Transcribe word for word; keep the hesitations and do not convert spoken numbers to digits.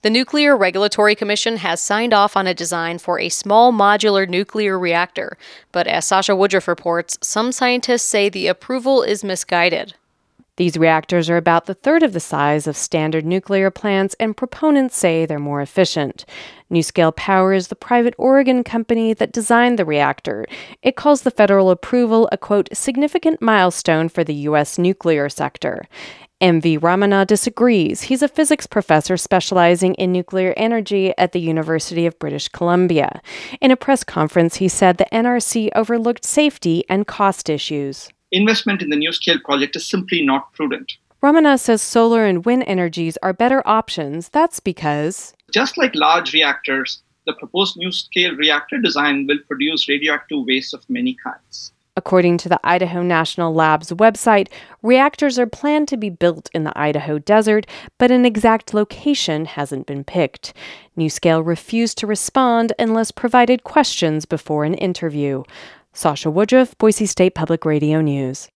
The Nuclear Regulatory Commission has signed off on a design for a small modular nuclear reactor, but as Sasha Woodruff reports, some scientists say the approval is misguided. These reactors are about the third of the size of standard nuclear plants, and proponents say they're more efficient. NuScale Power is the private Oregon company that designed the reactor. It calls the federal approval a, quote, significant milestone for the U S nuclear sector. M V Ramana disagrees. He's a physics professor specializing in nuclear energy at the University of British Columbia. In a press conference, he said the N R C overlooked safety and cost issues. Investment in the NuScale project is simply not prudent. Ramana says solar and wind energies are better options. That's because, just like large reactors, the proposed NuScale reactor design will produce radioactive waste of many kinds. According to the Idaho National Labs website, reactors are planned to be built in the Idaho desert, but an exact location hasn't been picked. NuScale refused to respond unless provided questions before an interview. Sasha Woodruff, Boise State Public Radio News.